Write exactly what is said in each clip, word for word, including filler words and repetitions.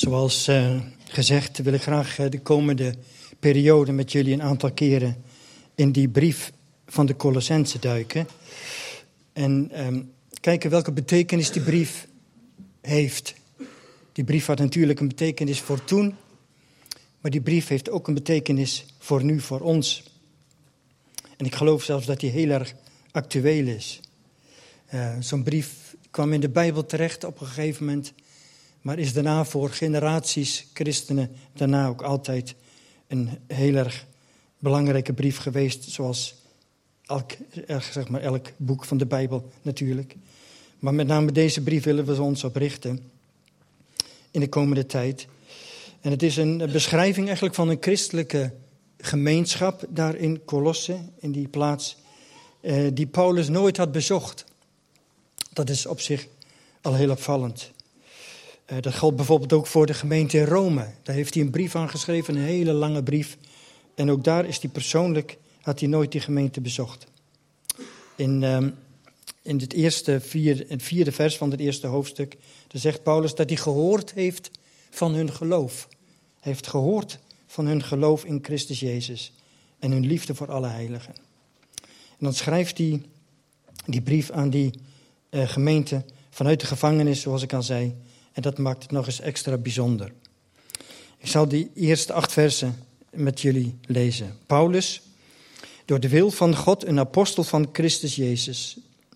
Zoals uh, gezegd wil ik graag uh, de komende periode met jullie een aantal keren in die brief van de Colossenzen duiken. En um, kijken welke betekenis die brief heeft. Die brief had natuurlijk een betekenis voor toen. Maar die brief heeft ook een betekenis voor nu, voor ons. En ik geloof zelfs dat die heel erg actueel is. Uh, zo'n brief kwam in de Bijbel terecht op een gegeven moment. Maar is daarna voor generaties christenen daarna ook altijd een heel erg belangrijke brief geweest. Zoals elk, zeg maar, elk boek van de Bijbel natuurlijk. Maar met name deze brief willen we ons op richten in de komende tijd. En het is een beschrijving eigenlijk van een christelijke gemeenschap daar in Colosse, in die plaats, eh, die Paulus nooit had bezocht. Dat is op zich al heel opvallend. Uh, dat geldt bijvoorbeeld ook voor de gemeente in Rome. Daar heeft hij een brief aan geschreven, een hele lange brief. En ook daar is hij persoonlijk, had hij nooit die gemeente bezocht. In, um, in het, eerste vierde, het vierde vers van het eerste hoofdstuk, daar zegt Paulus dat hij gehoord heeft van hun geloof. Hij heeft gehoord van hun geloof in Christus Jezus en hun liefde voor alle heiligen. En dan schrijft hij die brief aan die uh, gemeente vanuit de gevangenis, zoals ik al zei. En dat maakt het nog eens extra bijzonder. Ik zal die eerste acht versen met jullie lezen. Paulus, door de wil van God, een apostel van Christus Jezus.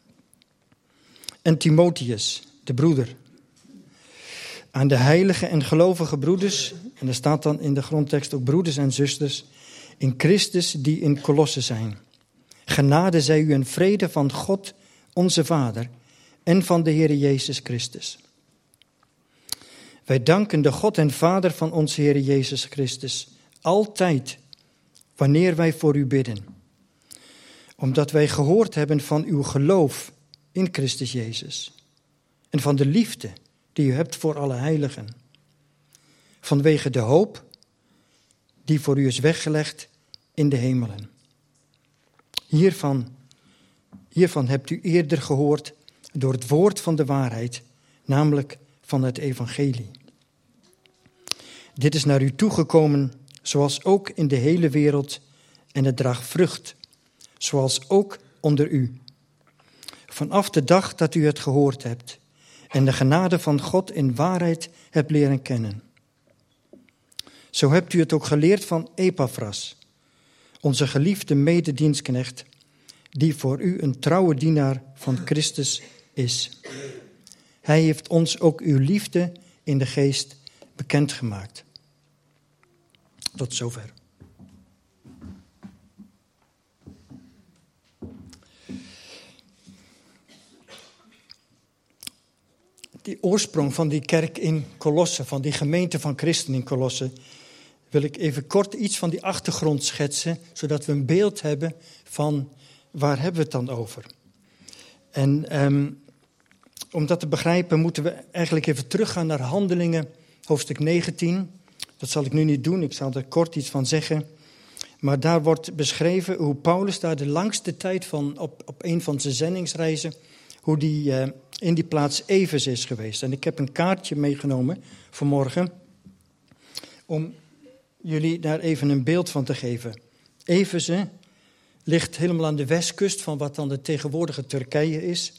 En Timotheus, de broeder. Aan de heilige en gelovige broeders, en er staat dan in de grondtekst ook broeders en zusters, in Christus die in Colosse zijn. Genade zij u en vrede van God, onze Vader, en van de Heer Jezus Christus. Wij danken de God en Vader van onze Heer Jezus Christus altijd wanneer wij voor u bidden. Omdat wij gehoord hebben van uw geloof in Christus Jezus. En van de liefde die u hebt voor alle heiligen. Vanwege de hoop die voor u is weggelegd in de hemelen. Hiervan, hiervan hebt u eerder gehoord door het woord van de waarheid, namelijk van het evangelie. Dit is naar u toegekomen, zoals ook in de hele wereld, en het draagt vrucht, zoals ook onder u. Vanaf de dag dat u het gehoord hebt en de genade van God in waarheid hebt leren kennen. Zo hebt u het ook geleerd van Epaphras, onze geliefde mededienstknecht, die voor u een trouwe dienaar van Christus is. Hij heeft ons ook uw liefde in de geest bekendgemaakt. Tot zover. Die oorsprong van die kerk in Colosse, van die gemeente van christen in Colosse, wil ik even kort iets van die achtergrond schetsen, zodat we een beeld hebben van waar hebben we het dan over. En um, om dat te begrijpen moeten we eigenlijk even teruggaan naar Handelingen, hoofdstuk negentien. Dat zal ik nu niet doen, ik zal er kort iets van zeggen. Maar daar wordt beschreven hoe Paulus daar de langste tijd van op, op een van zijn zendingsreizen, hoe die uh, in die plaats Efeze is geweest. En ik heb een kaartje meegenomen vanmorgen om jullie daar even een beeld van te geven. Efeze ligt helemaal aan de westkust van wat dan de tegenwoordige Turkije is.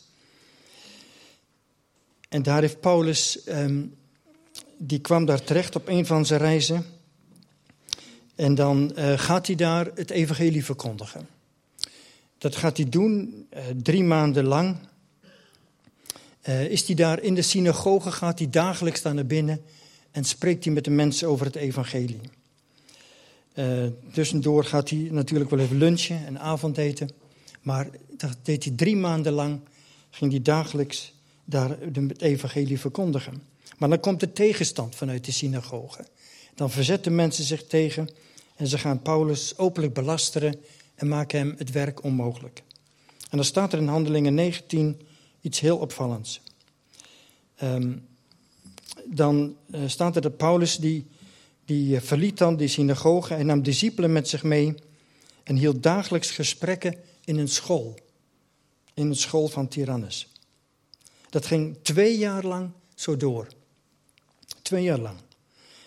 En daar heeft Paulus, um, die kwam daar terecht op een van zijn reizen. En dan uh, gaat hij daar het evangelie verkondigen. Dat gaat hij doen uh, drie maanden lang. Uh, is hij daar in de synagoge, gaat hij dagelijks daar naar binnen en spreekt hij met de mensen over het evangelie. Uh, tussendoor gaat hij natuurlijk wel even lunchen en avondeten. Maar dat deed hij drie maanden lang, ging hij dagelijks daar het evangelie verkondigen. Maar dan komt er tegenstand vanuit de synagoge. Dan verzetten mensen zich tegen en ze gaan Paulus openlijk belasteren en maken hem het werk onmogelijk. En dan staat er in Handelingen negentien iets heel opvallends. Um, dan uh, staat er dat Paulus, die, die uh, verliet dan die synagoge en nam discipelen met zich mee en hield dagelijks gesprekken in een school. In een school van Tyrannus. Dat ging twee jaar lang zo door. Twee jaar lang.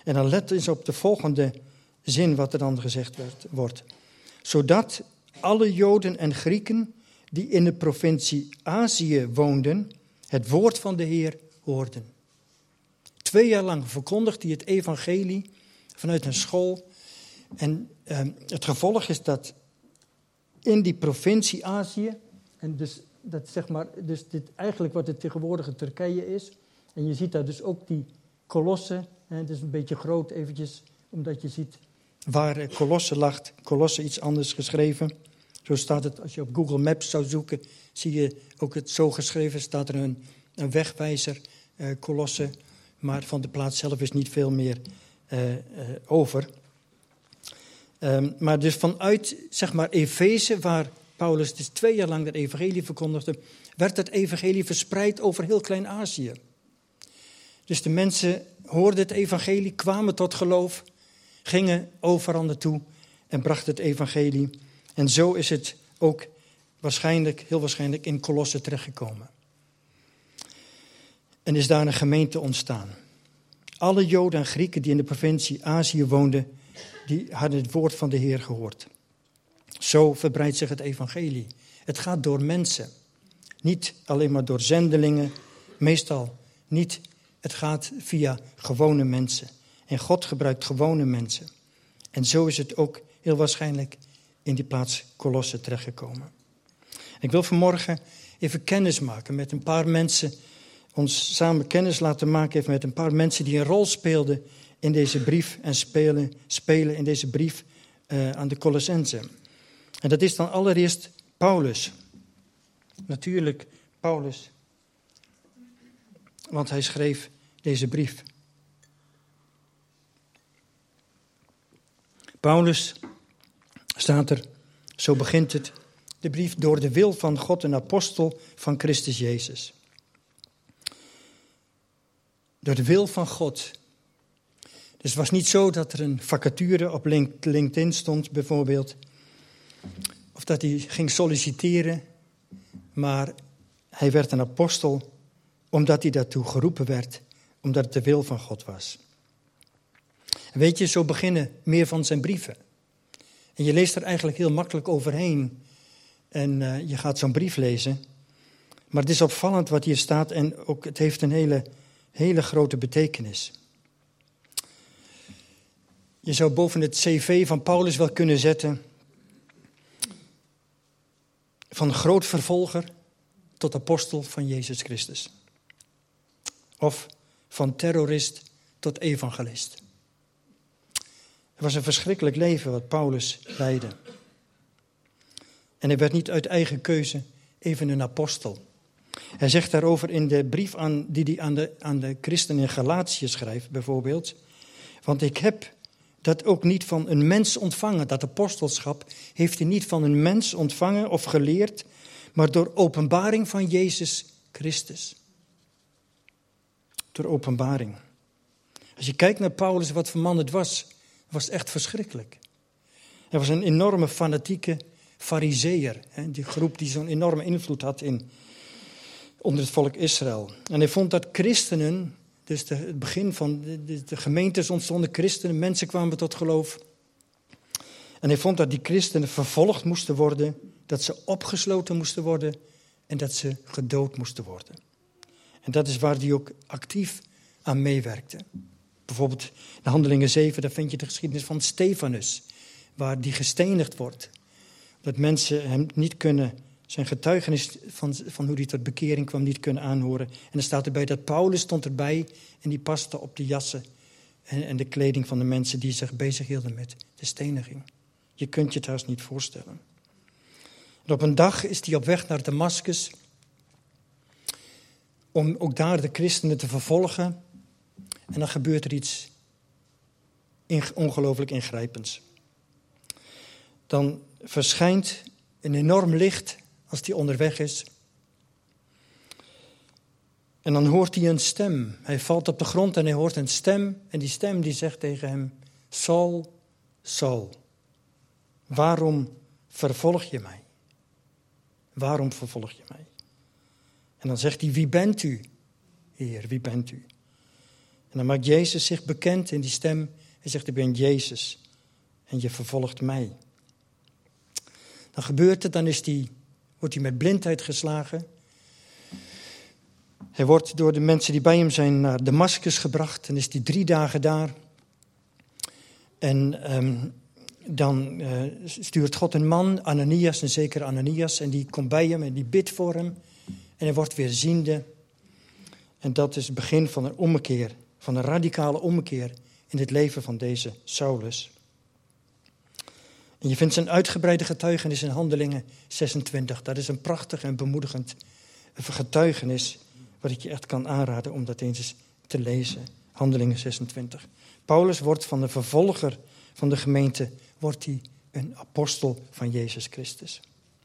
En dan let eens op de volgende zin wat er dan gezegd werd, wordt. Zodat alle Joden en Grieken die in de provincie Azië woonden, het woord van de Heer hoorden. Twee jaar lang verkondigt hij het evangelie vanuit een school. En eh, het gevolg is dat in die provincie Azië, en dus, dat zeg maar, dus dit eigenlijk wat het tegenwoordige Turkije is. En je ziet daar dus ook die Kolossen. Het is een beetje groot eventjes, omdat je ziet waar Kolossen lag. Kolossen iets anders geschreven. Zo staat het, als je op Google Maps zou zoeken, zie je ook het zo geschreven. Staat er een, een wegwijzer, uh, Kolossen. Maar van de plaats zelf is niet veel meer uh, uh, over. Um, maar dus vanuit, zeg maar, Efeze, waar Paulus dus twee jaar lang het evangelie verkondigde, werd het evangelie verspreid over heel Klein-Azië. Dus de mensen hoorden het evangelie, kwamen tot geloof, gingen overal naartoe en brachten het evangelie. En zo is het ook waarschijnlijk, heel waarschijnlijk in Kolossen terechtgekomen. En is daar een gemeente ontstaan. Alle Joden en Grieken die in de provincie Azië woonden, die hadden het woord van de Heer gehoord. Zo verbreidt zich het evangelie. Het gaat door mensen. Niet alleen maar door zendelingen, meestal niet. Het gaat via gewone mensen. En God gebruikt gewone mensen. En zo is het ook heel waarschijnlijk in die plaats Kolossen terechtgekomen. Ik wil vanmorgen even kennis maken met een paar mensen, ons samen kennis laten maken even met een paar mensen die een rol speelden in deze brief en spelen, spelen in deze brief uh, aan de Colossenzen. En dat is dan allereerst Paulus. Natuurlijk Paulus, want hij schreef deze brief. Paulus, staat er, zo begint het, de brief door de wil van God, een apostel van Christus Jezus. Door de wil van God. Dus het was niet zo dat er een vacature op LinkedIn stond bijvoorbeeld. Of dat hij ging solliciteren. Maar hij werd een apostel omdat hij daartoe geroepen werd. Omdat het de wil van God was. En weet je, zo beginnen meer van zijn brieven. En je leest er eigenlijk heel makkelijk overheen. En uh, je gaat zo'n brief lezen. Maar het is opvallend wat hier staat. En ook het heeft een hele, hele grote betekenis. Je zou boven het cv van Paulus wel kunnen zetten. Van groot vervolger tot apostel van Jezus Christus. Of van terrorist tot evangelist. Het was een verschrikkelijk leven wat Paulus leidde. En hij werd niet uit eigen keuze even een apostel. Hij zegt daarover in de brief aan, die hij aan de, aan de christenen in Galatië schrijft bijvoorbeeld. Want ik heb dat ook niet van een mens ontvangen. Dat apostelschap heeft hij niet van een mens ontvangen of geleerd, maar door openbaring van Jezus Christus. Door openbaring. Als je kijkt naar Paulus, wat voor man het was, was het echt verschrikkelijk. Hij was een enorme fanatieke farizeeër. Die groep die zo'n enorme invloed had in, onder het volk Israël. En hij vond dat christenen, dus de, het begin van de, de, de gemeentes ontstonden christenen, mensen kwamen tot geloof. En hij vond dat die christenen vervolgd moesten worden, dat ze opgesloten moesten worden en dat ze gedood moesten worden. En dat is waar hij ook actief aan meewerkte. Bijvoorbeeld in Handelingen zeven, daar vind je de geschiedenis van Stefanus, waar die gestenigd wordt. Dat mensen hem niet kunnen, zijn getuigenis van, van hoe hij tot bekering kwam, niet kunnen aanhoren. En dan staat erbij dat Paulus stond erbij en die paste op de jassen en, en de kleding van de mensen die zich bezighielden met de steniging. Je kunt je het haast niet voorstellen. En op een dag is hij op weg naar Damascus om ook daar de christenen te vervolgen. En dan gebeurt er iets ongelooflijk ingrijpends. Dan verschijnt een enorm licht als hij onderweg is. En dan hoort hij een stem. Hij valt op de grond en hij hoort een stem. En die stem die zegt tegen hem: Saul, Saul, waarom vervolg je mij? Waarom vervolg je mij? En dan zegt hij: wie bent u, Heer, wie bent u? En dan maakt Jezus zich bekend in die stem. Hij zegt, ik ben Jezus en je vervolgt mij. Dan gebeurt het, dan is die, wordt hij met blindheid geslagen. Hij wordt door de mensen die bij hem zijn naar Damascus gebracht. En is hij drie dagen daar. En um, dan uh, stuurt God een man, Ananias, een zekere Ananias. En die komt bij hem en die bidt voor hem. En hij wordt weer ziende. En dat is het begin van een ommekeer. Van een radicale ommekeer in het leven van deze Saulus. En je vindt zijn uitgebreide getuigenis in Handelingen zesentwintig. Dat is een prachtig en bemoedigend getuigenis, wat ik je echt kan aanraden om dat eens te lezen. Handelingen zesentwintig. Paulus wordt van de vervolger van de gemeente, wordt hij een apostel van Jezus Christus.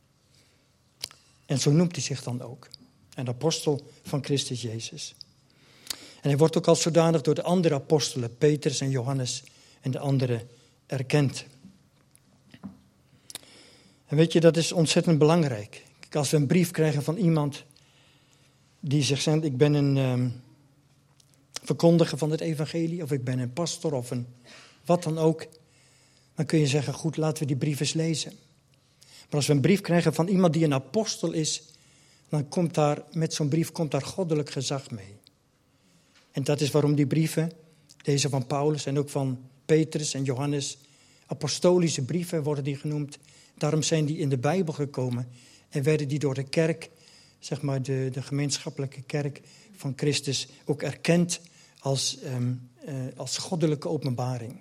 En zo noemt hij zich dan ook. Een apostel van Christus Jezus. En hij wordt ook als zodanig door de andere apostelen, Petrus en Johannes en de anderen, erkend. En weet je, dat is ontzettend belangrijk. Kijk, als we een brief krijgen van iemand die zegt, ik ben een um, verkondiger van het evangelie, of ik ben een pastor, of een wat dan ook, dan kun je zeggen, goed, laten we die brief eens lezen. Maar als we een brief krijgen van iemand die een apostel is, dan komt daar, met zo'n brief komt daar goddelijk gezag mee. En dat is waarom die brieven, deze van Paulus en ook van Petrus en Johannes, apostolische brieven worden die genoemd. Daarom zijn die in de Bijbel gekomen en werden die door de kerk, zeg maar de, de gemeenschappelijke kerk van Christus, ook erkend als, um, uh, als goddelijke openbaring.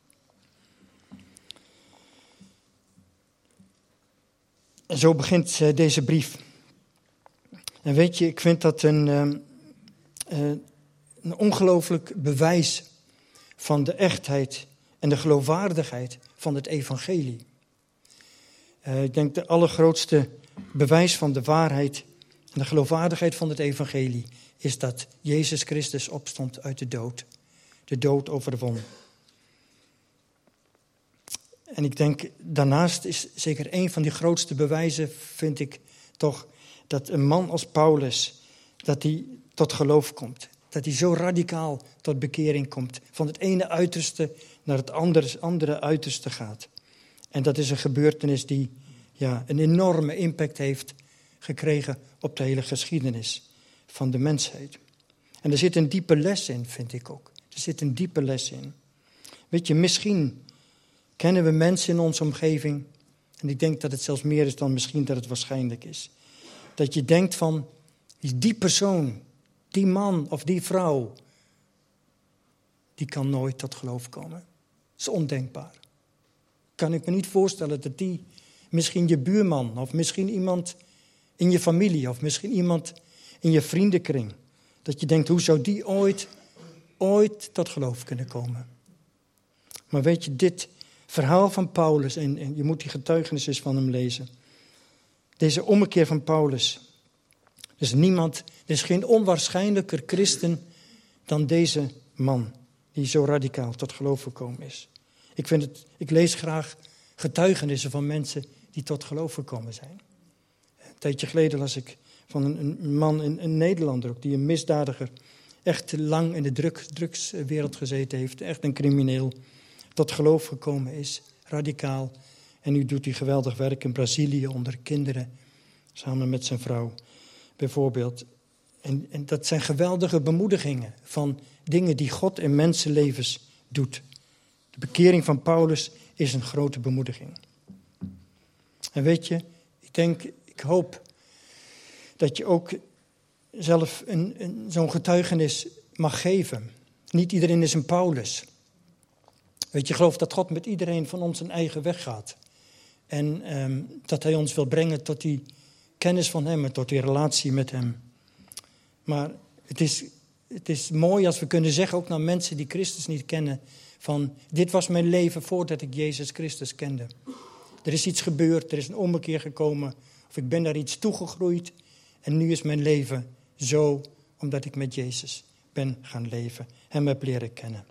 En zo begint uh, deze brief. En weet je, ik vind dat een, um, uh, een ongelooflijk bewijs van de echtheid en de geloofwaardigheid van het evangelie. Uh, ik denk de allergrootste bewijs van de waarheid en de geloofwaardigheid van het evangelie is dat Jezus Christus opstond uit de dood. De dood overwon. En ik denk, daarnaast is zeker een van die grootste bewijzen, vind ik toch, dat een man als Paulus, dat hij tot geloof komt. Dat hij zo radicaal tot bekering komt. Van het ene uiterste naar het andere, andere uiterste gaat. En dat is een gebeurtenis die ja, een enorme impact heeft gekregen op de hele geschiedenis van de mensheid. En er zit een diepe les in, vind ik ook. Er zit een diepe les in. Weet je, misschien kennen we mensen in onze omgeving, en ik denk dat het zelfs meer is dan misschien dat het waarschijnlijk is. Dat je denkt van, die persoon, die man of die vrouw, die kan nooit tot geloof komen. Dat is ondenkbaar. Kan ik me niet voorstellen dat die, misschien je buurman of misschien iemand in je familie of misschien iemand in je vriendenkring, dat je denkt, hoe zou die ooit, ooit tot geloof kunnen komen? Maar weet je, dit verhaal van Paulus, en, en je moet die getuigenissen van hem lezen. Deze ommekeer van Paulus. Er is niemand, er is geen onwaarschijnlijker christen dan deze man, die zo radicaal tot geloof gekomen is. Ik, vind het, ik lees graag getuigenissen van mensen die tot geloof gekomen zijn. Een tijdje geleden las ik van een, een man, een, een Nederlander ook, die een misdadiger, echt lang in de drug, drugswereld gezeten heeft, echt een crimineel, tot geloof gekomen is, radicaal. En nu doet hij geweldig werk in Brazilië onder kinderen, samen met zijn vrouw bijvoorbeeld. En, en dat zijn geweldige bemoedigingen van dingen die God in mensenlevens doet. De bekering van Paulus is een grote bemoediging. En weet je, ik denk, ik hoop dat je ook zelf een, een, zo'n getuigenis mag geven. Niet iedereen is een Paulus. Weet je, ik geloof dat God met iedereen van ons een eigen weg gaat. En um, dat hij ons wil brengen tot die kennis van hem en tot die relatie met hem. Maar het is, het is mooi als we kunnen zeggen, ook naar mensen die Christus niet kennen, van dit was mijn leven voordat ik Jezus Christus kende. Er is iets gebeurd, er is een ommekeer gekomen, of ik ben naar iets toegegroeid en nu is mijn leven zo, omdat ik met Jezus ben gaan leven, hem heb leren kennen.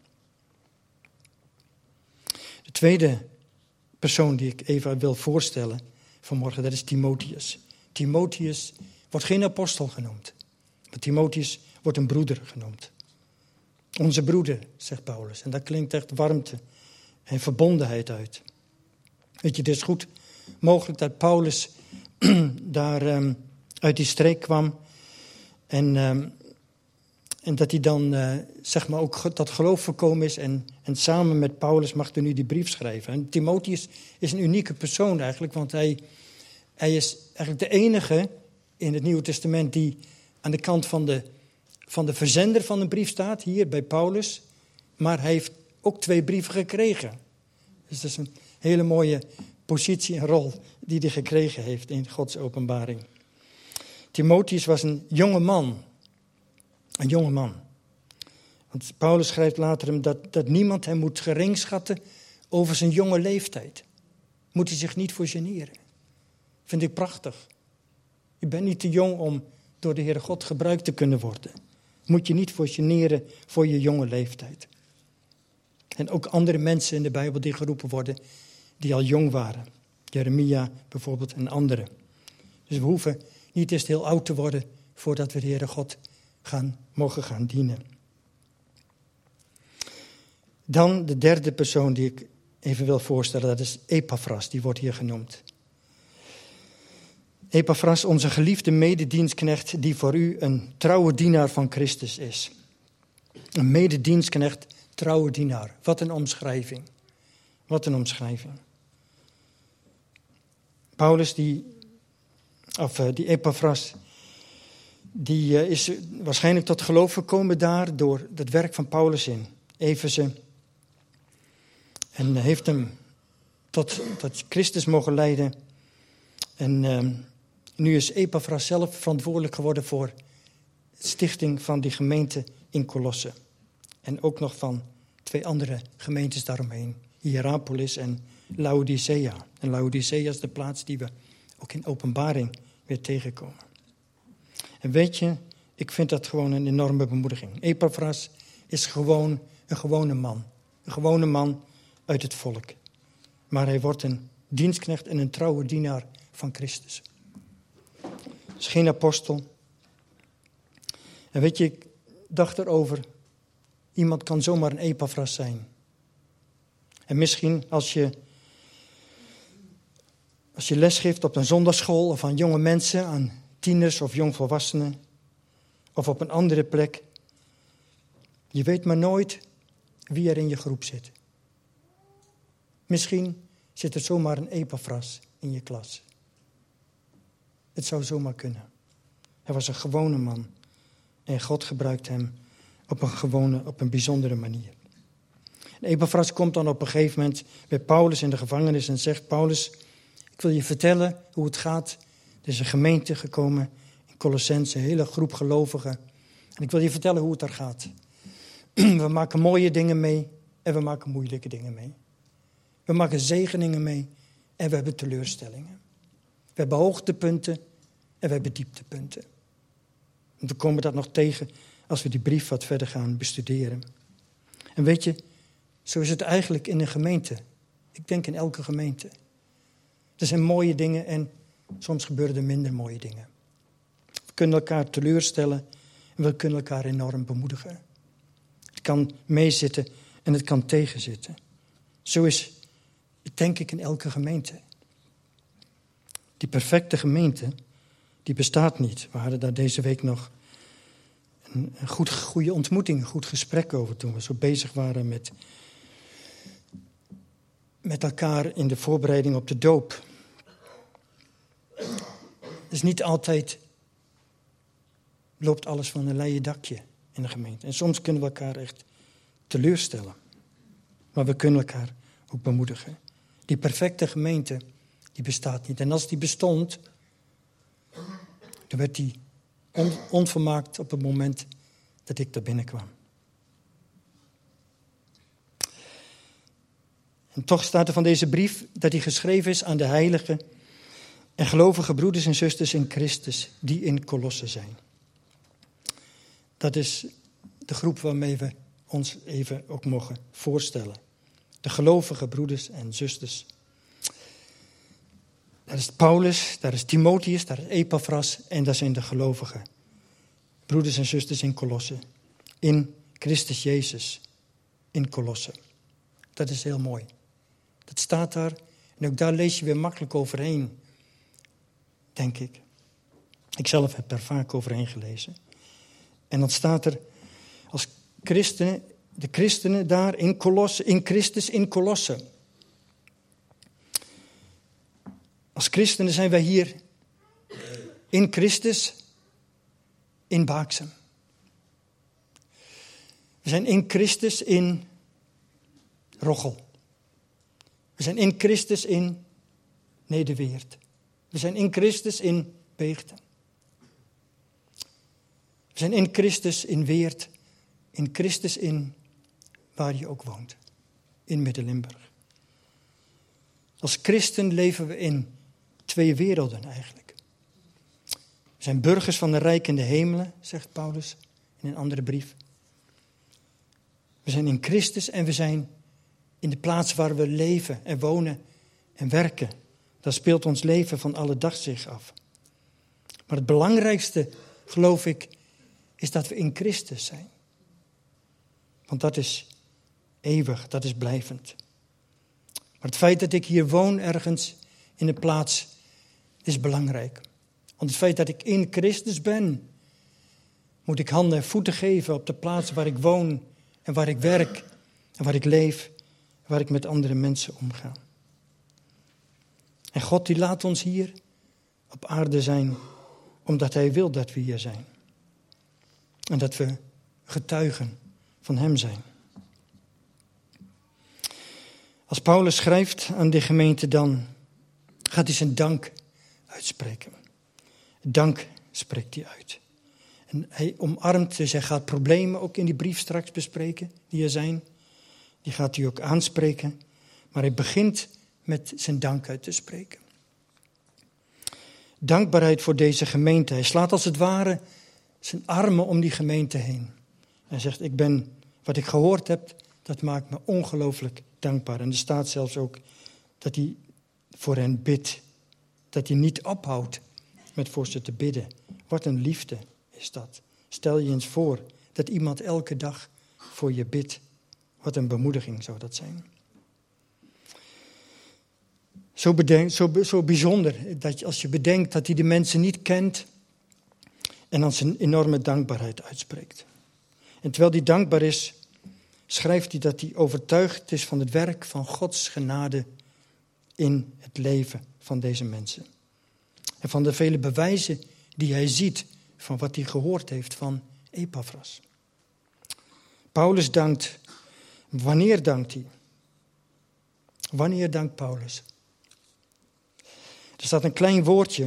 De tweede persoon die ik even wil voorstellen vanmorgen, dat is Timotheus. Timotheus wordt geen apostel genoemd, maar Timotheus wordt een broeder genoemd. Onze broeder, zegt Paulus. En dat klinkt echt warmte en verbondenheid uit. Weet je, het is goed mogelijk dat Paulus daar um, uit die streek kwam. En, um, en dat hij dan, uh, zeg maar, ook tot geloof gekomen is. En, en samen met Paulus mag hij nu die brief schrijven. En Timotheus is een unieke persoon eigenlijk. Want hij, hij is eigenlijk de enige in het Nieuwe Testament die aan de kant van de, van de verzender van een brief staat. Hier bij Paulus. Maar hij heeft ook twee brieven gekregen. Dus dat is een hele mooie positie en rol die hij gekregen heeft in Gods openbaring. Timotheus was een jonge man. Een jonge man. Want Paulus schrijft later hem dat, dat niemand hem moet geringschatten over zijn jonge leeftijd. Moet hij zich niet voor generen. Vind ik prachtig. Je bent niet te jong om door de Heere God gebruikt te kunnen worden. Moet je niet voor generen voor je jonge leeftijd. En ook andere mensen in de Bijbel die geroepen worden, die al jong waren. Jeremia bijvoorbeeld en anderen. Dus we hoeven niet eerst heel oud te worden voordat we de Heere God gaan, mogen gaan dienen. Dan de derde persoon die ik even wil voorstellen, dat is Epaphras, die wordt hier genoemd. Epaphras, onze geliefde mededienstknecht, die voor u een trouwe dienaar van Christus is. Een mededienstknecht, trouwe dienaar. Wat een omschrijving. Wat een omschrijving. Paulus, die, of uh, die Epaphras, die uh, is waarschijnlijk tot geloof gekomen daar door het werk van Paulus in Efeze. En uh, heeft hem tot, tot Christus mogen leiden. En uh, nu is Epaphras zelf verantwoordelijk geworden voor de stichting van die gemeente in Colosse. En ook nog van twee andere gemeentes daaromheen. Hierapolis en Laodicea. En Laodicea is de plaats die we ook in Openbaring weer tegenkomen. En weet je, ik vind dat gewoon een enorme bemoediging. Epaphras is gewoon een gewone man. Een gewone man uit het volk. Maar hij wordt een dienstknecht en een trouwe dienaar van Christus. Is geen apostel. En weet je, ik dacht erover, iemand kan zomaar een Epaphras zijn. En misschien als je, als je lesgeeft op een zondagschool of aan jonge mensen, aan tieners of jongvolwassenen, of op een andere plek, je weet maar nooit wie er in je groep zit. Misschien zit er zomaar een Epaphras in je klas. Het zou zomaar kunnen. Hij was een gewone man en God gebruikt hem op een gewone, op een bijzondere manier. En Epaphras komt dan op een gegeven moment bij Paulus in de gevangenis en zegt: Paulus, ik wil je vertellen hoe het gaat. Er is een gemeente gekomen in Colossense, een hele groep gelovigen. En ik wil je vertellen hoe het daar gaat. We maken mooie dingen mee en we maken moeilijke dingen mee. We maken zegeningen mee en we hebben teleurstellingen. We hebben hoogtepunten en we hebben dieptepunten. En we komen dat nog tegen als we die brief wat verder gaan bestuderen. En weet je, zo is het eigenlijk in een gemeente. Ik denk in elke gemeente. Er zijn mooie dingen en soms gebeuren er minder mooie dingen. We kunnen elkaar teleurstellen en we kunnen elkaar enorm bemoedigen. Het kan meezitten en het kan tegenzitten. Zo is het denk ik in elke gemeente. Die perfecte gemeente, die bestaat niet. We hadden daar deze week nog een, een goed, goede ontmoeting, een goed gesprek over toen we zo bezig waren met, met elkaar in de voorbereiding op de doop. Dus niet altijd loopt alles van een leien dakje in de gemeente. En soms kunnen we elkaar echt teleurstellen. Maar we kunnen elkaar ook bemoedigen. Die perfecte gemeente, die bestaat niet. En als die bestond, dan werd die on, onvermaakt op het moment dat ik daar binnenkwam. En toch staat er van deze brief dat die geschreven is aan de heilige en gelovige broeders en zusters in Christus die in Colosse zijn. Dat is de groep waarmee we ons even ook mogen voorstellen. De gelovige broeders en zusters. Daar is Paulus, daar is Timotheus, daar is Epaphras en daar zijn de gelovige broeders en zusters in Colosse. In Christus Jezus in Kolosse. Dat is heel mooi. Dat staat daar en ook daar lees je weer makkelijk overheen, denk ik. Ik zelf heb er vaak overheen gelezen. En dan staat er als christenen, de christenen daar in Kolosse, in Christus in Kolosse. Als christenen zijn wij hier in Christus in Baaksem. We zijn in Christus in Roggel. We zijn in Christus in Nederweert. We zijn in Christus in Beegten. We zijn in Christus in Weert. In Christus in waar je ook woont. In Midden-Limburg. Als christen leven we in twee werelden eigenlijk. We zijn burgers van de rijk in de hemelen, zegt Paulus in een andere brief. We zijn in Christus en we zijn in de plaats waar we leven en wonen en werken. Daar speelt ons leven van alle dag zich af. Maar het belangrijkste, geloof ik, is dat we in Christus zijn. Want dat is eeuwig, dat is blijvend. Maar het feit dat ik hier woon ergens in een plaats is belangrijk. Want het feit dat ik in Christus ben, moet ik handen en voeten geven op de plaats waar ik woon en waar ik werk en waar ik leef, waar ik met andere mensen omga. En God die laat ons hier op aarde zijn, omdat Hij wil dat we hier zijn. En dat we getuigen van Hem zijn. Als Paulus schrijft aan de gemeente, dan gaat hij zijn dank uitspreken. Dank spreekt hij uit. En hij omarmt, dus hij gaat problemen ook in die brief straks bespreken, die er zijn. Die gaat hij ook aanspreken. Maar hij begint met zijn dank uit te spreken. Dankbaarheid voor deze gemeente. Hij slaat als het ware zijn armen om die gemeente heen. Hij zegt, ik ben, wat ik gehoord heb, dat maakt me ongelooflijk dankbaar. En er staat zelfs ook dat hij voor hen bidt. Dat hij niet ophoudt met voor ze te bidden. Wat een liefde is dat. Stel je eens voor dat iemand elke dag voor je bidt. Wat een bemoediging zou dat zijn. Zo, bedenk, zo, zo bijzonder dat je, als je bedenkt dat hij de mensen niet kent en dan zijn enorme dankbaarheid uitspreekt. En terwijl hij dankbaar is, schrijft hij dat hij overtuigd is van het werk van Gods genade in het leven van deze mensen. En van de vele bewijzen die hij ziet van wat hij gehoord heeft van Epaphras. Paulus dankt. Wanneer dankt hij? Wanneer dankt Paulus? Er staat een klein woordje.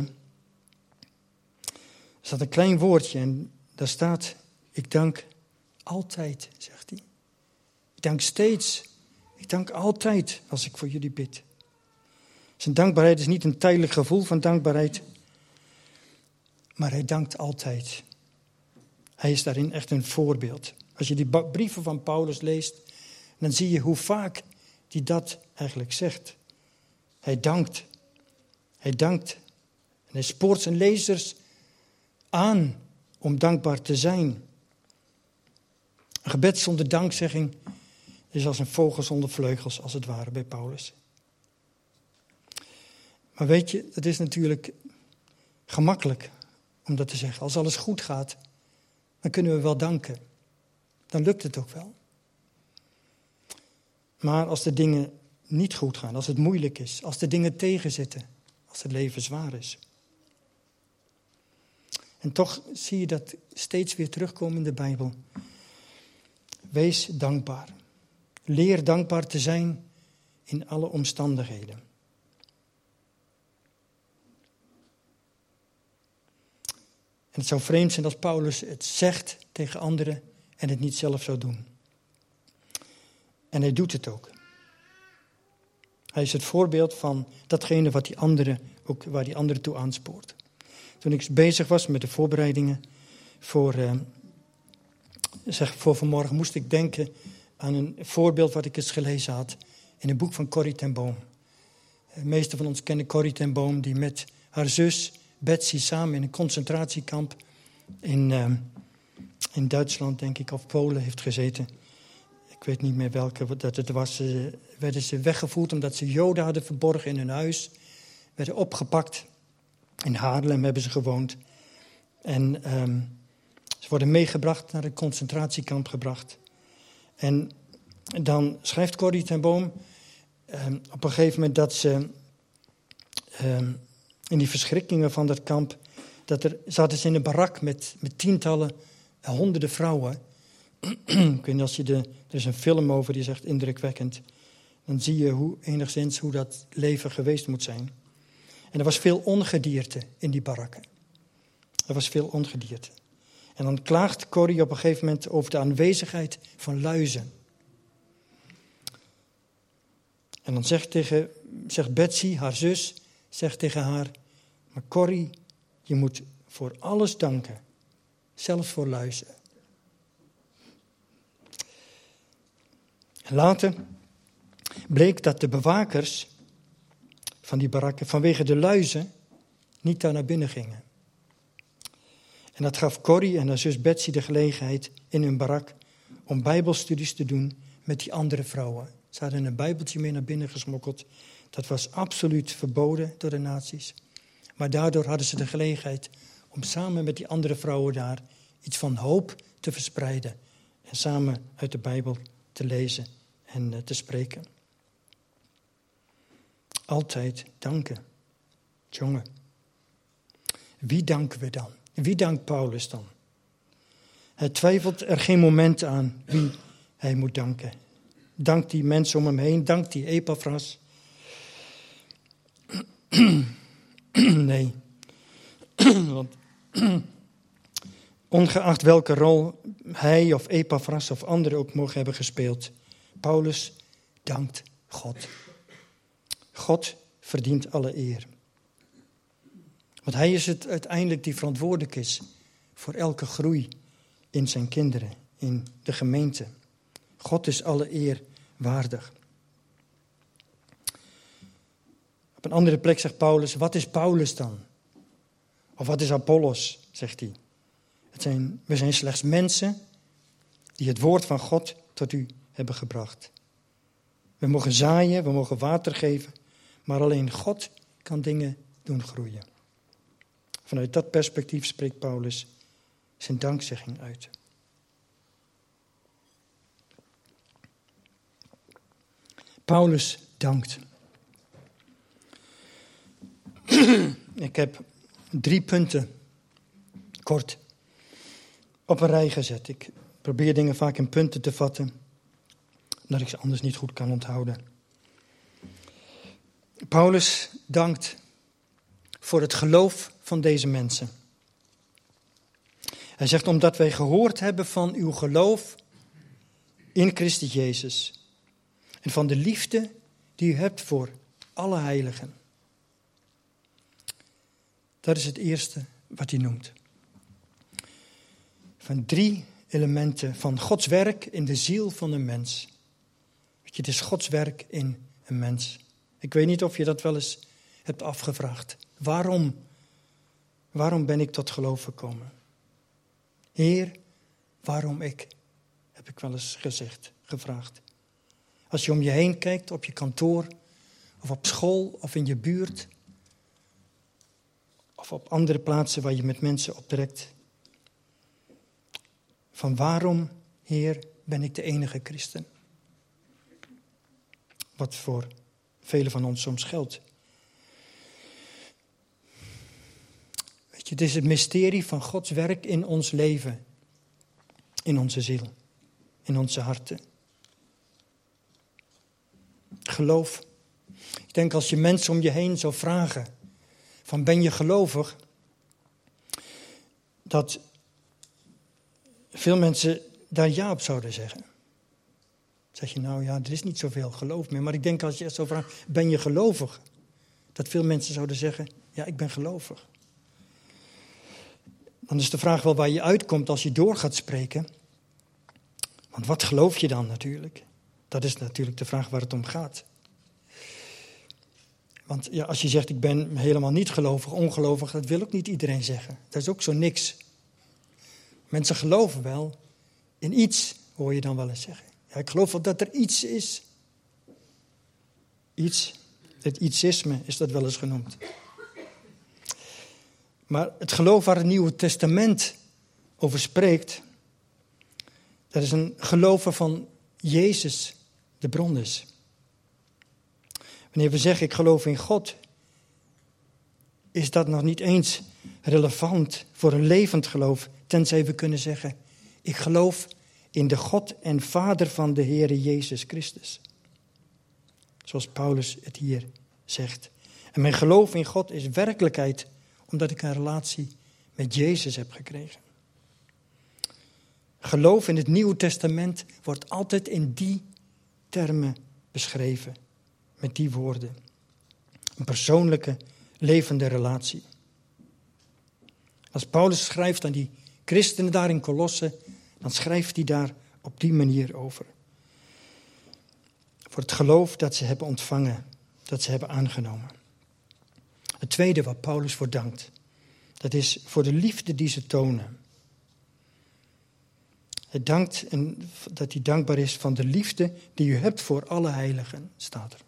Er staat een klein woordje en daar staat, ik dank altijd, zegt hij. Ik dank steeds. Ik dank altijd als ik voor jullie bid. Zijn dankbaarheid is niet een tijdelijk gevoel van dankbaarheid, maar hij dankt altijd. Hij is daarin echt een voorbeeld. Als je die brieven van Paulus leest, dan zie je hoe vaak hij dat eigenlijk zegt. Hij dankt. Hij dankt. En hij spoort zijn lezers aan om dankbaar te zijn. Een gebed zonder dankzegging is als een vogel zonder vleugels, als het ware, bij Paulus. Maar weet je, het is natuurlijk gemakkelijk om dat te zeggen. Als alles goed gaat, dan kunnen we wel danken. Dan lukt het ook wel. Maar als de dingen niet goed gaan, als het moeilijk is, als de dingen tegenzitten, als het leven zwaar is. En toch zie je dat steeds weer terugkomen in de Bijbel. Wees dankbaar. Leer dankbaar te zijn in alle omstandigheden. En het zou vreemd zijn als Paulus het zegt tegen anderen en het niet zelf zou doen. En hij doet het ook. Hij is het voorbeeld van datgene wat die anderen, ook waar die anderen toe aanspoort. Toen ik bezig was met de voorbereidingen voor, uh, zeg, voor vanmorgen, moest ik denken aan een voorbeeld wat ik eens gelezen had in een boek van Corrie ten Boom. De meesten van ons kennen Corrie ten Boom, die met haar zus Betsy samen in een concentratiekamp in uh, in Duitsland, denk ik, of Polen heeft gezeten. Ik weet niet meer welke dat het was. Uh, werden ze weggevoerd omdat ze Joden hadden verborgen in hun huis. Werden opgepakt. In Haarlem hebben ze gewoond. En um, ze worden meegebracht, naar een concentratiekamp gebracht. En dan schrijft Corrie ten Boom um, op een gegeven moment dat ze um, in die verschrikkingen van dat kamp, dat er zaten ze in een barak met, met tientallen, honderden vrouwen. Ik weet niet, als je de, er is een film over, die is echt indrukwekkend. Dan zie je hoe, enigszins hoe dat leven geweest moet zijn. En er was veel ongedierte in die barakken. Er was veel ongedierte. En dan klaagt Corrie op een gegeven moment over de aanwezigheid van luizen. En dan zegt, tegen, zegt Betsy, haar zus, zegt tegen haar: maar Corrie, je moet voor alles danken. Zelfs voor luizen. Later bleek dat de bewakers van die barakken vanwege de luizen niet daar naar binnen gingen. En dat gaf Corrie en haar zus Betsy de gelegenheid in hun barak om bijbelstudies te doen met die andere vrouwen. Ze hadden een bijbeltje mee naar binnen gesmokkeld. Dat was absoluut verboden door de nazi's. Maar daardoor hadden ze de gelegenheid om samen met die andere vrouwen daar iets van hoop te verspreiden. En samen uit de Bijbel te lezen en uh, te spreken. Altijd danken. Jongen. Wie danken we dan? Wie dankt Paulus dan? Hij twijfelt er geen moment aan wie hij moet danken. Dankt die mensen om hem heen, dankt die Epaphras. Nee. Want ongeacht welke rol hij of Epaphras of anderen ook mogen hebben gespeeld, Paulus dankt God. God verdient alle eer. Want hij is het uiteindelijk die verantwoordelijk is voor elke groei in zijn kinderen, in de gemeente. God is alle eer waardig. Op een andere plek zegt Paulus: wat is Paulus dan? Of wat is Apollos, zegt hij. Het zijn, we zijn slechts mensen die het woord van God tot u hebben gebracht. We mogen zaaien, we mogen water geven, maar alleen God kan dingen doen groeien. Vanuit dat perspectief spreekt Paulus zijn dankzegging uit. Paulus dankt. Ik heb drie punten, kort, op een rij gezet. Ik probeer dingen vaak in punten te vatten, omdat ik ze anders niet goed kan onthouden. Paulus dankt voor het geloof van deze mensen. Hij zegt: omdat wij gehoord hebben van uw geloof in Christus Jezus en van de liefde die u hebt voor alle heiligen. Dat is het eerste wat hij noemt. Van drie elementen van Gods werk in de ziel van een mens. Weet je, het is Gods werk in een mens. Ik weet niet of je dat wel eens hebt afgevraagd. Waarom? Waarom ben ik tot geloof gekomen? Heer, waarom ik? Heb ik wel eens gezegd, gevraagd. Als je om je heen kijkt, op je kantoor, of op school, of in je buurt, of op andere plaatsen waar je met mensen optrekt. Van waarom, Heer, ben ik de enige christen? Wat voor velen van ons soms geldt. Weet je, het is het mysterie van Gods werk in ons leven. In onze ziel. In onze harten. Geloof. Ik denk als je mensen om je heen zou vragen: van ben je gelovig? Dat veel mensen daar ja op zouden zeggen. Dan zeg je: nou ja, er is niet zoveel geloof meer. Maar ik denk als je zo vraagt: ben je gelovig? Dat veel mensen zouden zeggen: ja, ik ben gelovig. Dan is de vraag wel waar je uitkomt als je door gaat spreken. Want wat geloof je dan natuurlijk? Dat is natuurlijk de vraag waar het om gaat. Want ja, als je zegt: ik ben helemaal niet gelovig, ongelovig, dat wil ook niet iedereen zeggen. Dat is ook zo niks. Mensen geloven wel in iets, hoor je dan wel eens zeggen. Ja, ik geloof wel dat er iets is. Iets, het ietsisme is dat wel eens genoemd. Maar het geloof waar het Nieuwe Testament over spreekt, dat is een geloof waarvan Jezus de bron is. Wanneer we zeggen ik geloof in God, is dat nog niet eens relevant voor een levend geloof, tenzij we kunnen zeggen, ik geloof in de God en Vader van de Heere Jezus Christus. Zoals Paulus het hier zegt. En mijn geloof in God is werkelijkheid, omdat ik een relatie met Jezus heb gekregen. Geloof in het Nieuwe Testament wordt altijd in die termen beschreven. Met die woorden. Een persoonlijke, levende relatie. Als Paulus schrijft aan die christenen daar in Kolosse, dan schrijft hij daar op die manier over. Voor het geloof dat ze hebben ontvangen, dat ze hebben aangenomen. Het tweede wat Paulus voor dankt, dat is voor de liefde die ze tonen. Hij dankt en dat hij dankbaar is van de liefde die u hebt voor alle heiligen, staat er.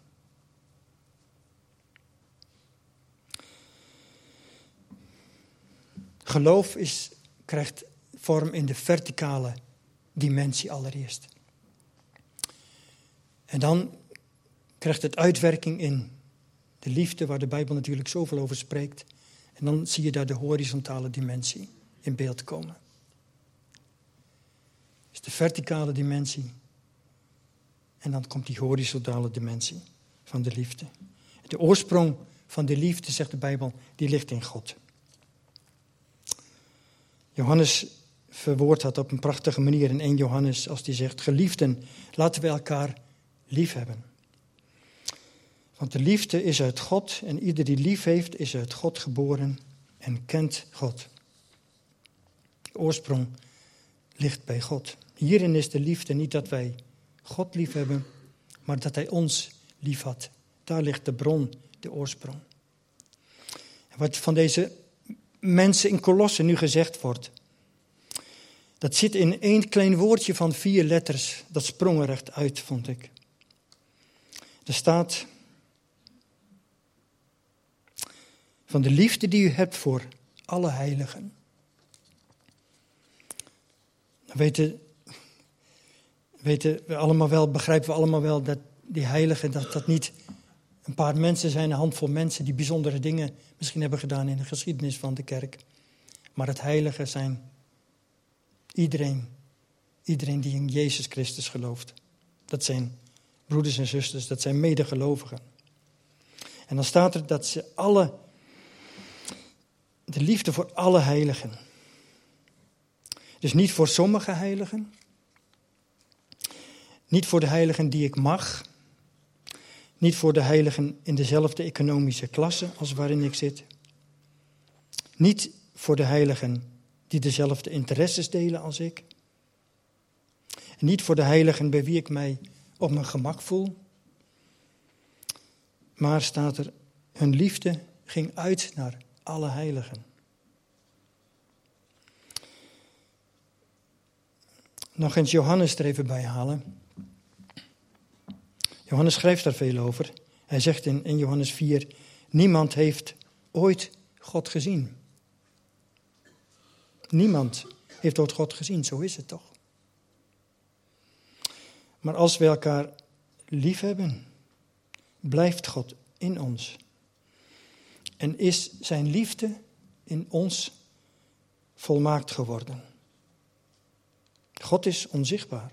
Geloof is, krijgt vorm in de verticale dimensie allereerst. En dan krijgt het uitwerking in de liefde, waar de Bijbel natuurlijk zoveel over spreekt. En dan zie je daar de horizontale dimensie in beeld komen. Dus de verticale dimensie. En dan komt die horizontale dimensie van de liefde. De oorsprong van de liefde, zegt de Bijbel, die ligt in God. Johannes verwoordt dat op een prachtige manier in Eerste Johannes, als hij zegt, geliefden, laten we elkaar lief hebben. Want de liefde is uit God en ieder die lief heeft is uit God geboren en kent God. De oorsprong ligt bij God. Hierin is de liefde niet dat wij God lief hebben, maar dat hij ons lief had. Daar ligt de bron, de oorsprong. En wat van deze mensen in Kolosse nu gezegd wordt, dat zit in één klein woordje van vier letters. Dat sprong er echt uit, vond ik. Er staat, van de liefde die u hebt voor alle heiligen. Dan weten, weten we allemaal wel, begrijpen we allemaal wel dat die heiligen, dat dat niet een paar mensen zijn, een handvol mensen die bijzondere dingen misschien hebben gedaan in de geschiedenis van de kerk. Maar het heilige zijn iedereen, iedereen die in Jezus Christus gelooft. Dat zijn broeders en zusters, dat zijn medegelovigen. En dan staat er dat ze alle, de liefde voor alle heiligen. Dus niet voor sommige heiligen. Niet voor de heiligen die ik mag. Niet voor de heiligen in dezelfde economische klasse als waarin ik zit. Niet voor de heiligen die dezelfde interesses delen als ik. En niet voor de heiligen bij wie ik mij op mijn gemak voel. Maar staat er, hun liefde ging uit naar alle heiligen. Nog eens Johannes er even bij halen. Johannes schrijft daar veel over. Hij zegt in, in Johannes vier, niemand heeft ooit God gezien. Niemand heeft ooit God gezien, zo is het toch. Maar als we elkaar lief hebben, blijft God in ons. En is zijn liefde in ons volmaakt geworden. God is onzichtbaar.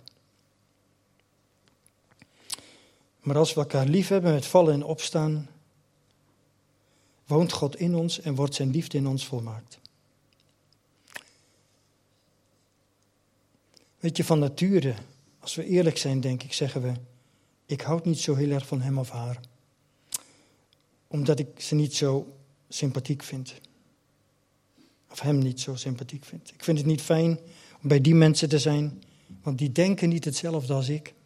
Maar als we elkaar lief hebben met vallen en opstaan, woont God in ons en wordt zijn liefde in ons volmaakt. Weet je, van nature, als we eerlijk zijn, denk ik, zeggen we, ik houd niet zo heel erg van hem of haar. Omdat ik ze niet zo sympathiek vind. Of hem niet zo sympathiek vind. Ik vind het niet fijn om bij die mensen te zijn, want die denken niet hetzelfde als ik.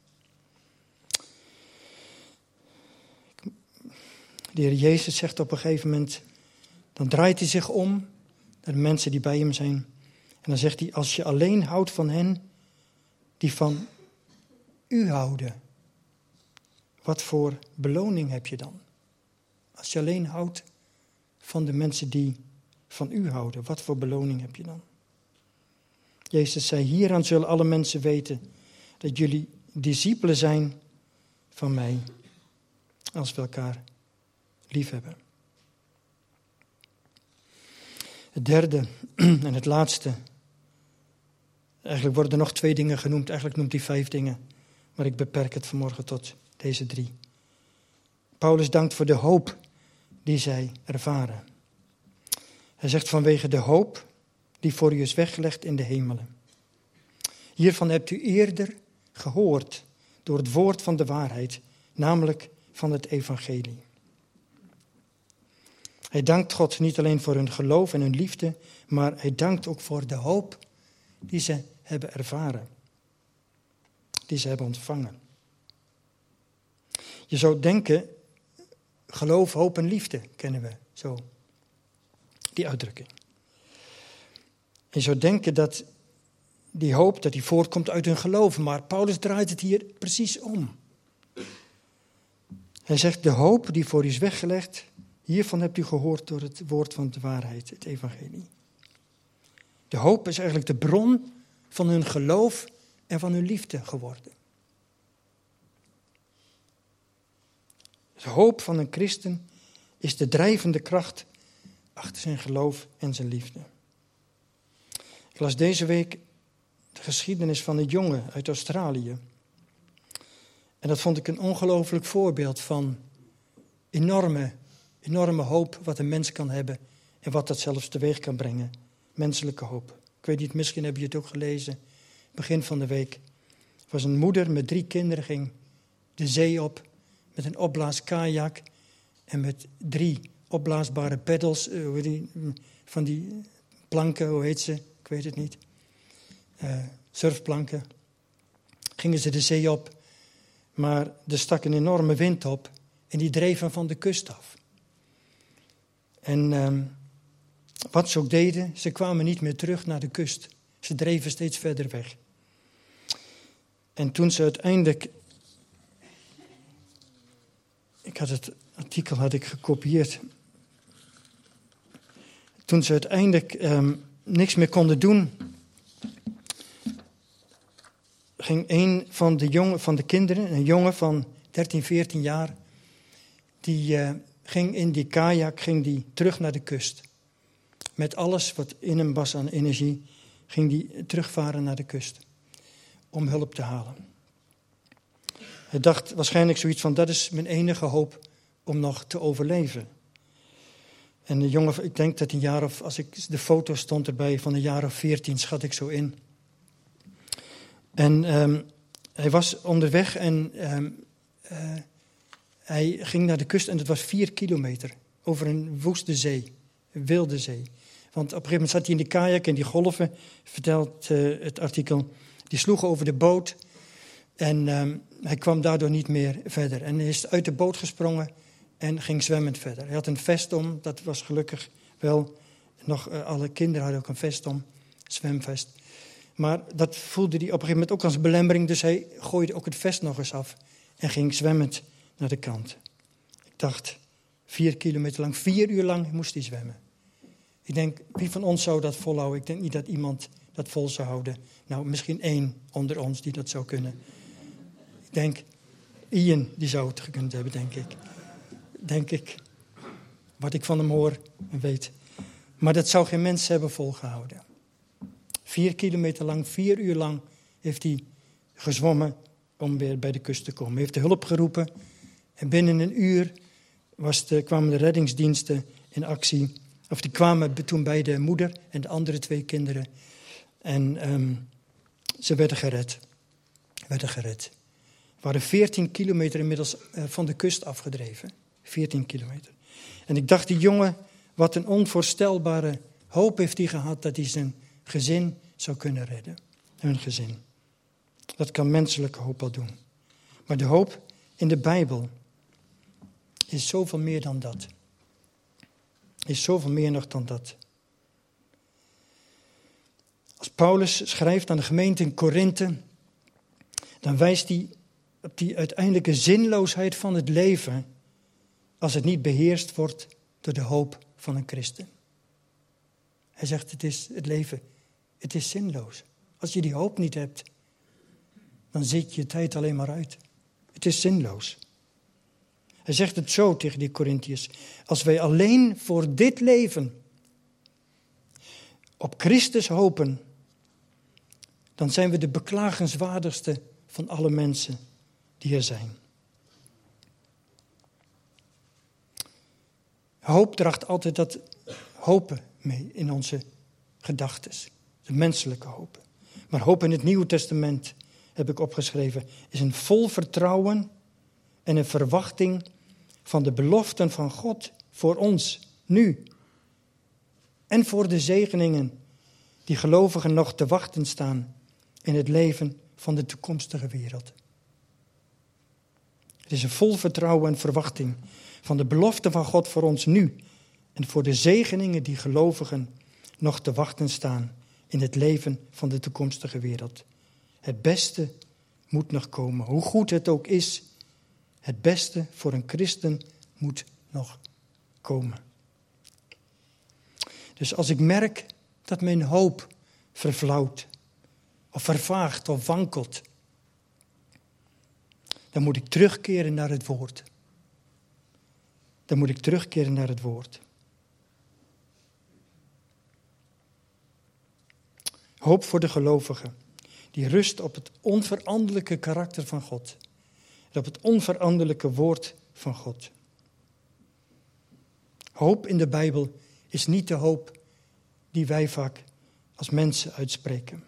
De Heer Jezus zegt op een gegeven moment, dan draait hij zich om naar de mensen die bij hem zijn. En dan zegt hij, als je alleen houdt van hen die van u houden, wat voor beloning heb je dan? Als je alleen houdt van de mensen die van u houden, wat voor beloning heb je dan? Jezus zei, hieraan zullen alle mensen weten dat jullie discipelen zijn van mij, als we elkaar lief hebben. Het derde en het laatste. Eigenlijk worden er nog twee dingen genoemd. Eigenlijk noemt hij vijf dingen. Maar ik beperk het vanmorgen tot deze drie. Paulus dankt voor de hoop die zij ervaren. Hij zegt vanwege de hoop die voor u is weggelegd in de hemelen. Hiervan hebt u eerder gehoord door het woord van de waarheid, namelijk van het evangelie. Hij dankt God niet alleen voor hun geloof en hun liefde, maar hij dankt ook voor de hoop die ze hebben ervaren. Die ze hebben ontvangen. Je zou denken, geloof, hoop en liefde kennen we zo. Die uitdrukking. Je zou denken dat die hoop, dat die voortkomt uit hun geloof, maar Paulus draait het hier precies om. Hij zegt, de hoop die voor u is weggelegd, hiervan hebt u gehoord door het woord van de waarheid, het evangelie. De hoop is eigenlijk de bron van hun geloof en van hun liefde geworden. De hoop van een christen is de drijvende kracht achter zijn geloof en zijn liefde. Ik las deze week de geschiedenis van een jongen uit Australië. En dat vond ik een ongelooflijk voorbeeld van enorme, enorme hoop wat een mens kan hebben en wat dat zelfs teweeg kan brengen. Menselijke hoop. Ik weet niet, misschien heb je het ook gelezen, begin van de week. Er was een moeder met drie kinderen, ging de zee op met een opblaaskajak en met drie opblaasbare peddels, van die planken, hoe heet ze? Ik weet het niet. Uh, surfplanken. Gingen ze de zee op, maar er stak een enorme wind op en die dreef hem van de kust af. En um, wat ze ook deden, ze kwamen niet meer terug naar de kust. Ze dreven steeds verder weg. En toen ze uiteindelijk, ik had het artikel had ik gekopieerd. Toen ze uiteindelijk um, niks meer konden doen, ging een van de, jongen, van de kinderen, een jongen van dertien, veertien jaar, die uh, ging in die kajak ging die terug naar de kust. Met alles wat in hem was aan energie, ging die terugvaren naar de kust om hulp te halen. Hij dacht waarschijnlijk zoiets van, dat is mijn enige hoop om nog te overleven. En de jongen, ik denk dat een jaar of, als ik de foto stond erbij, van een jaar of veertien, schat ik zo in. En um, hij was onderweg en um, uh, hij ging naar de kust en het was vier kilometer over een woeste zee, een wilde zee. Want op een gegeven moment zat hij in die kajak en die golven, vertelt uh, het artikel, die sloegen over de boot en um, hij kwam daardoor niet meer verder. En hij is uit de boot gesprongen en ging zwemmend verder. Hij had een vest om, dat was gelukkig wel, nog uh, alle kinderen hadden ook een vest om, zwemvest. Maar dat voelde hij op een gegeven moment ook als belemmering, dus hij gooide ook het vest nog eens af en ging zwemmend naar de kant. Ik dacht, vier kilometer lang, vier uur lang moest hij zwemmen. Ik denk, wie van ons zou dat volhouden? Ik denk niet dat iemand dat vol zou houden. Nou, misschien één onder ons die dat zou kunnen. Ik denk, Ian, die zou het gekund hebben, denk ik. Denk ik, wat ik van hem hoor en weet. Maar dat zou geen mens hebben volgehouden. Vier kilometer lang, vier uur lang heeft hij gezwommen om weer bij de kust te komen. Hij heeft de hulp geroepen en binnen een uur was de, kwamen de reddingsdiensten in actie. Of die kwamen toen bij de moeder en de andere twee kinderen. En um, ze werden gered. Werden gered. We waren veertien kilometer inmiddels uh, van de kust afgedreven. veertien kilometer. En ik dacht, die jongen, wat een onvoorstelbare hoop heeft hij gehad dat hij zijn gezin zou kunnen redden. Hun gezin. Dat kan menselijke hoop al doen. Maar de hoop in de Bijbel is zoveel meer dan dat. Is zoveel meer nog dan dat. Als Paulus schrijft aan de gemeente in Korinthe, dan wijst hij op die uiteindelijke zinloosheid van het leven als het niet beheerst wordt door de hoop van een christen. Hij zegt, het is het leven, het is zinloos. Als je die hoop niet hebt, dan zit je tijd alleen maar uit. Het is zinloos. Hij zegt het zo tegen die Korintiërs. Als wij alleen voor dit leven op Christus hopen, dan zijn we de beklagenswaardigste van alle mensen die er zijn. Hoop draagt altijd dat hopen mee in onze gedachten. De menselijke hoop. Maar hoop in het Nieuwe Testament, heb ik opgeschreven, is een vol vertrouwen en een verwachting van de beloften van God voor ons, nu. En voor de zegeningen die gelovigen nog te wachten staan in het leven van de toekomstige wereld. Het is een vol vertrouwen en verwachting van de beloften van God voor ons nu. En voor de zegeningen die gelovigen nog te wachten staan in het leven van de toekomstige wereld. Het beste moet nog komen. Hoe goed het ook is, het beste voor een christen moet nog komen. Dus als ik merk dat mijn hoop verflauwt, of vervaagt, of wankelt, dan moet ik terugkeren naar het woord. Dan moet ik terugkeren naar het woord. Hoop voor de gelovigen, die rust op het onveranderlijke karakter van God. En op het onveranderlijke woord van God. Hoop in de Bijbel is niet de hoop die wij vaak als mensen uitspreken.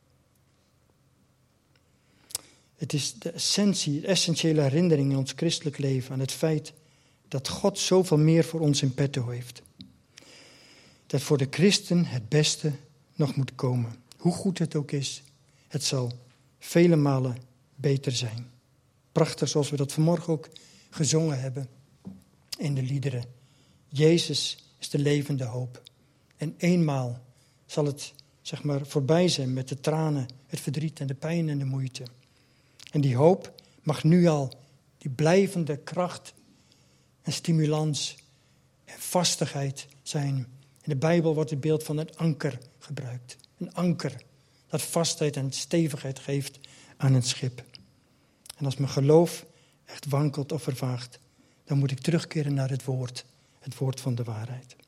Het is de essentie, de essentiële herinnering in ons christelijk leven aan het feit dat God zoveel meer voor ons in petto heeft. Dat voor de christen het beste nog moet komen. Hoe goed het ook is, het zal vele malen beter zijn. Prachtig zoals we dat vanmorgen ook gezongen hebben in de liederen. Jezus is de levende hoop. En eenmaal zal het, zeg maar, voorbij zijn met de tranen, het verdriet en de pijn en de moeite. En die hoop mag nu al die blijvende kracht en stimulans en vastigheid zijn. In de Bijbel wordt het beeld van een anker gebruikt. Een anker dat vastheid en stevigheid geeft aan een schip. En als mijn geloof echt wankelt of vervaagt, dan moet ik terugkeren naar het woord. Het woord van de waarheid.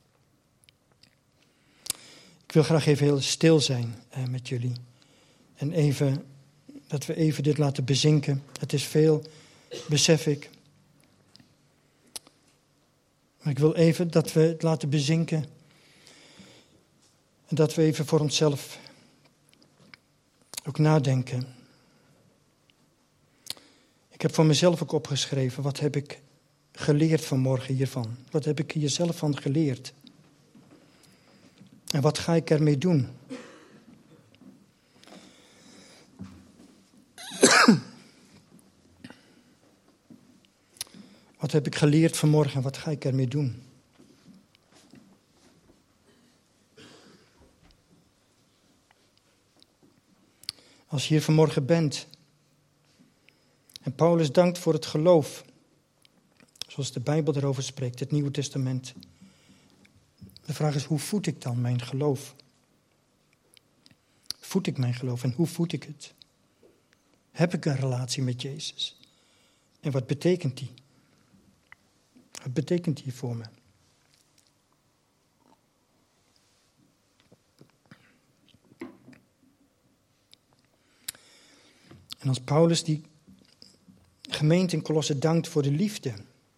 Ik wil graag even heel stil zijn eh, met jullie. En even, dat we even dit laten bezinken. Het is veel, besef ik. Maar ik wil even dat we het laten bezinken. En dat we even voor onszelf ook nadenken. Ik heb voor mezelf ook opgeschreven, wat heb ik geleerd vanmorgen hiervan? Wat heb ik hier zelf van geleerd? En wat ga ik ermee doen? Wat heb ik geleerd vanmorgen en wat ga ik ermee doen? Als je hier vanmorgen bent en Paulus dankt voor het geloof, zoals de Bijbel erover spreekt, het Nieuwe Testament. De vraag is, hoe voed ik dan mijn geloof? Voed ik mijn geloof en hoe voed ik het? Heb ik een relatie met Jezus? En wat betekent die? Wat betekent die voor me? En als Paulus die gemeente in Kolosse dankt voor de liefde,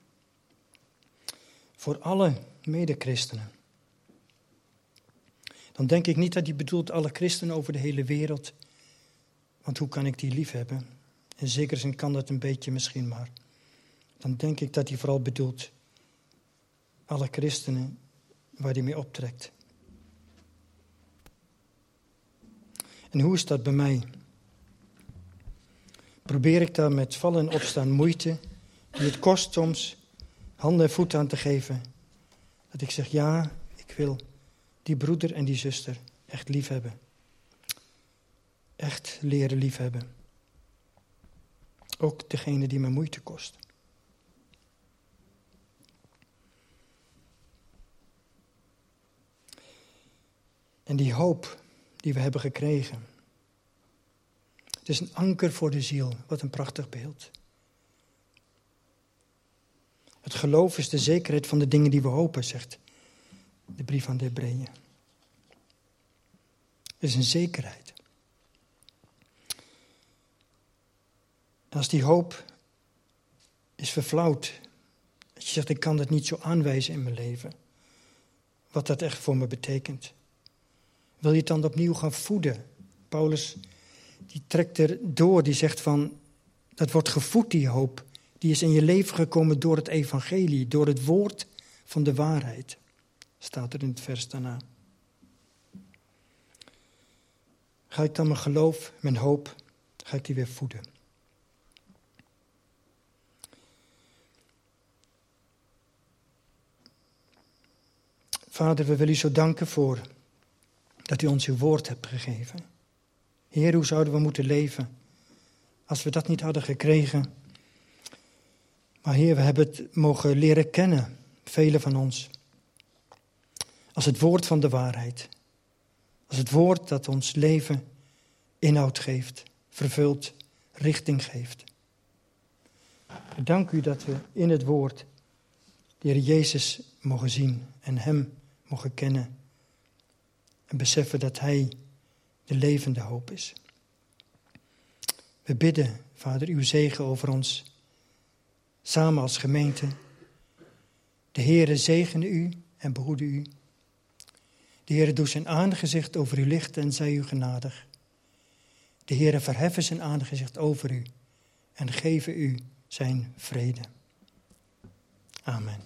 voor alle medechristenen, dan denk ik niet dat hij bedoelt alle christenen over de hele wereld. Want hoe kan ik die lief hebben? In zekere zin kan dat een beetje misschien maar. Dan denk ik dat hij vooral bedoelt alle christenen waar hij mee optrekt. En hoe is dat bij mij? Probeer ik daar met vallen en opstaan moeite, die het kost soms, handen en voeten aan te geven. Dat ik zeg, ja, ik wil die broeder en die zuster echt lief hebben. echt leren liefhebben. Ook degene die me moeite kost. En die hoop die we hebben gekregen. Het is een anker voor de ziel. Wat een prachtig beeld. Het geloof is de zekerheid van de dingen die we hopen, zegt de brief aan de Hebreeën. Het is een zekerheid. En als die hoop is verflauwd, dat je zegt, ik kan dat niet zo aanwijzen in mijn leven, wat dat echt voor me betekent. Wil je het dan opnieuw gaan voeden? Paulus, die trekt er door, die zegt van, dat wordt gevoed, die hoop. Die is in je leven gekomen door het evangelie, door het woord van de waarheid. Staat er in het vers daarna. Ga ik dan mijn geloof, mijn hoop, ga ik die weer voeden. Vader, we willen u zo danken voor dat u ons uw woord hebt gegeven. Heer, hoe zouden we moeten leven als we dat niet hadden gekregen? Maar Heer, we hebben het mogen leren kennen, velen van ons, als het woord van de waarheid. Als het woord dat ons leven inhoud geeft, vervult, richting geeft. We danken u dat we in het woord de Heer Jezus mogen zien en hem mogen kennen. En beseffen dat hij de levende hoop is. We bidden, Vader, uw zegen over ons, samen als gemeente. De Heere zegene u en behoede u. De Heere doet zijn aangezicht over u lichten en zij u genadig. De Heere verheffen zijn aangezicht over u en geven u zijn vrede. Amen.